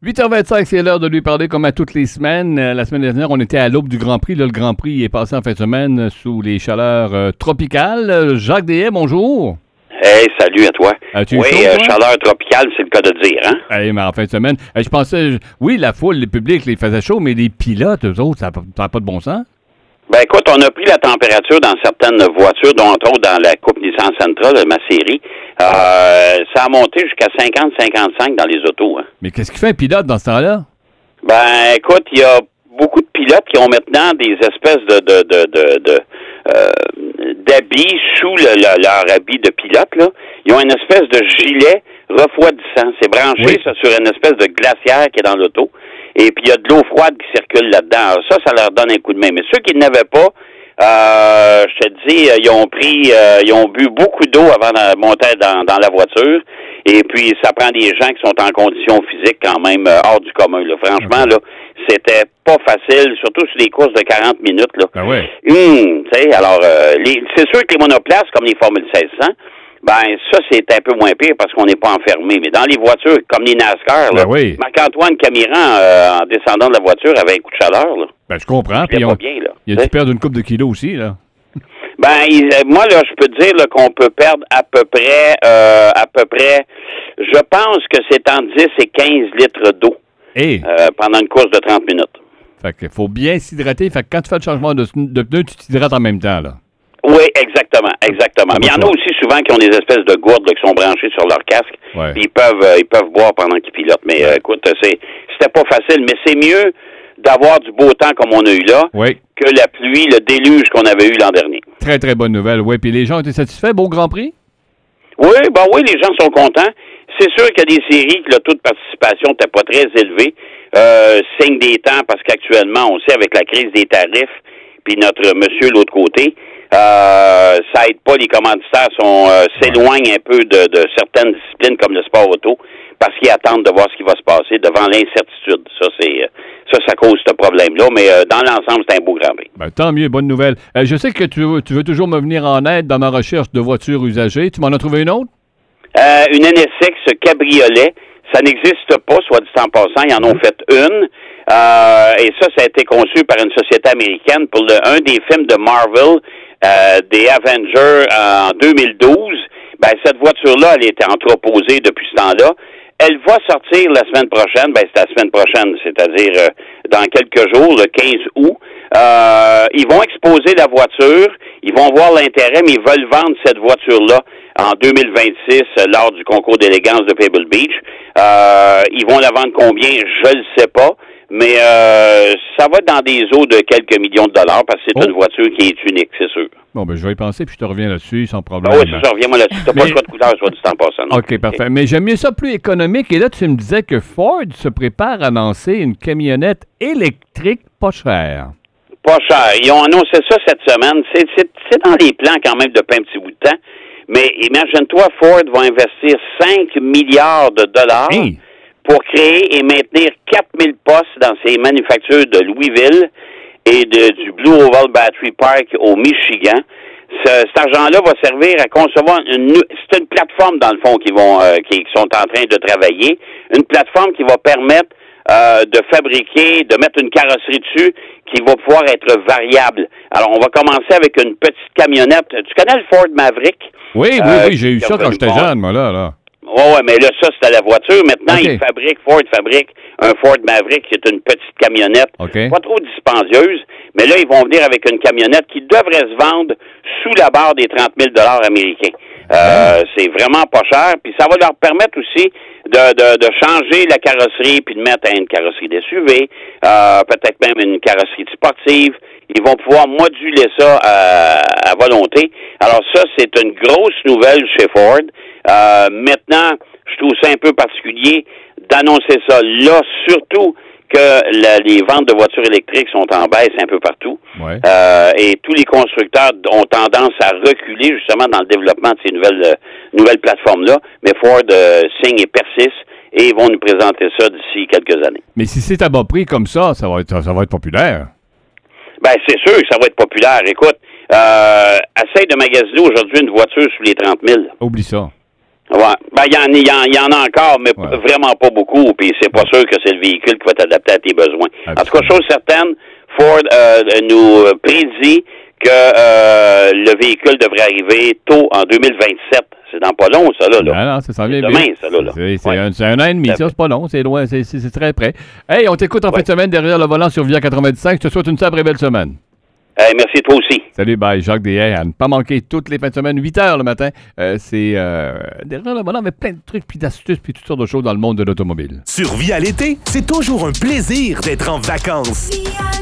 8h25, c'est l'heure de lui parler comme à toutes les semaines. La semaine dernière, on était à l'aube du Grand Prix. Là, le Grand Prix est passé en fin de semaine sous les chaleurs tropicales. Jacques Dehaye, bonjour. Hey, salut à toi. As-tu oui, chaud, chaleur tropicale, c'est le cas de dire, hein? Hey, mais en fin de semaine, je pensais, oui, la foule, le public, les faisait chaud, mais les pilotes, eux autres, ça n'a pas de bon sens? Ben écoute, on a pris la température dans certaines voitures, dont entre autres dans la Coupe Nissan Sentra, ma série. Ça a monté jusqu'à 50-55 dans les autos. Hein. Mais qu'est-ce qu'il fait un pilote dans ce temps-là? Ben écoute, il y a beaucoup de pilotes qui ont maintenant des espèces d'habits sous leur habit de pilote. Là. Ils ont une espèce de gilet refroidissant. C'est branché ça, sur une espèce de glacière qui est dans l'auto. Et puis, il y a de l'eau froide qui circule là-dedans. Alors, ça leur donne un coup de main. Mais ceux qui n'avaient pas, je te dis, ils ont bu beaucoup d'eau avant de monter dans la voiture. Et puis, ça prend des gens qui sont en condition physique quand même hors du commun. Là. Franchement, là, c'était pas facile, surtout sur les courses de 40 minutes. Là. Ben ouais. Alors, c'est sûr que les monoplaces, comme les Formule 1600, ben ça, c'est un peu moins pire parce qu'on n'est pas enfermé. Mais dans les voitures, comme les NASCAR, là, Marc-Antoine Camiran, en descendant de la voiture, avait un coup de chaleur. Là. Ben, je comprends. Puis il a dû perdre une couple de kilos aussi, là. Ben, moi, là, je peux te dire là, qu'on peut perdre à peu près, je pense que c'est entre 10 et 15 litres d'eau pendant une course de 30 minutes. Fait qu'il faut bien s'hydrater. Fait que quand tu fais le changement de pneu, tu t'hydrates en même temps, là. Oui, exactement. Mais il y en a aussi souvent qui ont des espèces de gourdes là, qui sont branchées sur leur casque. Ouais. Puis ils peuvent boire pendant qu'ils pilotent. Mais écoute, c'était pas facile, mais c'est mieux d'avoir du beau temps comme on a eu là que la pluie, le déluge qu'on avait eu l'an dernier. Très, très bonne nouvelle. Oui, puis les gens ont été satisfaits. Beau Grand Prix? Oui, les gens sont contents. C'est sûr qu'il y a des séries que le taux de participation n'était pas très élevé. Signe des temps, parce qu'actuellement, on sait, avec la crise des tarifs, puis notre monsieur de l'autre côté, ça aide pas, les commanditaires s'éloignent un peu de certaines disciplines comme le sport auto parce qu'ils attendent de voir ce qui va se passer devant l'incertitude. Ça cause ce problème-là, mais dans l'ensemble, c'est un beau Grand Prix. Ben, tant mieux, bonne nouvelle. Je sais que tu veux toujours me venir en aide dans ma recherche de voitures usagées. Tu m'en as trouvé une autre? Une NSX cabriolet. Ça n'existe pas, soit dit en passant. Ils en ont fait une. Et ça a été conçu par une société américaine pour un des films de Marvel, des Avengers en 2012. Ben, cette voiture-là, elle était entreposée depuis ce temps-là. Elle va sortir la semaine prochaine. Ben, c'est la semaine prochaine, c'est-à-dire dans quelques jours, le 15 août. Ils vont exposer la voiture. Ils vont voir l'intérêt, mais ils veulent vendre cette voiture-là en 2026 lors du concours d'élégance de Pebble Beach. Ils vont la vendre combien? Je ne sais pas. Mais ça va être dans des eaux de quelques millions de dollars parce que c'est une voiture qui est unique, c'est sûr. Bon, ben je vais y penser puis je te reviens là-dessus sans problème. Oui, c'est ça, reviens-moi là-dessus. Tu n'as pas le choix de couleur, soit du temps passant. Non? OK, parfait. Mais j'aime mieux ça plus économique. Et là, tu me disais que Ford se prépare à lancer une camionnette électrique pas chère. Pas cher. Ils ont annoncé ça cette semaine. C'est dans les plans quand même depuis un petit bout de temps. Mais imagine-toi, Ford va investir 5 milliards de dollars pour créer et maintenir 4000 postes dans ses manufactures de Louisville et du Blue Oval Battery Park au Michigan. Cet argent-là va servir à concevoir c'est une plateforme, dans le fond, qui sont en train de travailler. Une plateforme qui va permettre de fabriquer, de mettre une carrosserie dessus qui va pouvoir être variable. Alors, on va commencer avec une petite camionnette. Tu connais le Ford Maverick? Oui, j'ai eu ça quand j'étais jeune, moi, là. Oui, mais là, ça, c'était la voiture. Maintenant, Ford fabrique un Ford Maverick qui est une petite camionnette, pas trop dispendieuse, mais là, ils vont venir avec une camionnette qui devrait se vendre sous la barre des 30 000 $ américains. C'est vraiment pas cher, puis ça va leur permettre aussi de changer la carrosserie puis de mettre une carrosserie d'SUV, peut-être même une carrosserie sportive. Ils vont pouvoir moduler ça à volonté. Alors ça, c'est une grosse nouvelle chez Ford. Maintenant, je trouve ça un peu particulier d'annoncer ça là, surtout que les ventes de voitures électriques sont en baisse un peu partout. Ouais. Et tous les constructeurs ont tendance à reculer justement dans le développement de ces nouvelles plateformes-là. Mais Ford signe et persiste et ils vont nous présenter ça d'ici quelques années. Mais si c'est à bas prix comme ça va être populaire. Ben, c'est sûr que ça va être populaire. Écoute, essaye de magasiner aujourd'hui une voiture sous les 30 000. Oublie ça. Ouais. Ben, il y en a encore, mais vraiment pas beaucoup. Puis c'est pas sûr que c'est le véhicule qui va t'adapter à tes besoins. Absolument. En tout cas, chose certaine, Ford nous prédit que le véhicule devrait arriver tôt en 2027. C'est dans pas long, ça, là. Non, ça s'en vient demain, ça, là. C'est un an et demi, ça, c'est pas long, c'est loin, c'est très près. Hey, on t'écoute en fin de semaine derrière le volant sur Via 95. Je te souhaite une très belle semaine. Merci, toi aussi. Salut, bye. Jacques Deshaies, à ne pas manquer toutes les fins de semaine, 8 h le matin. C'est derrière le volant, avec plein de trucs, puis d'astuces, puis toutes sortes de choses dans le monde de l'automobile. Sur Via l'été, c'est toujours un plaisir d'être en vacances.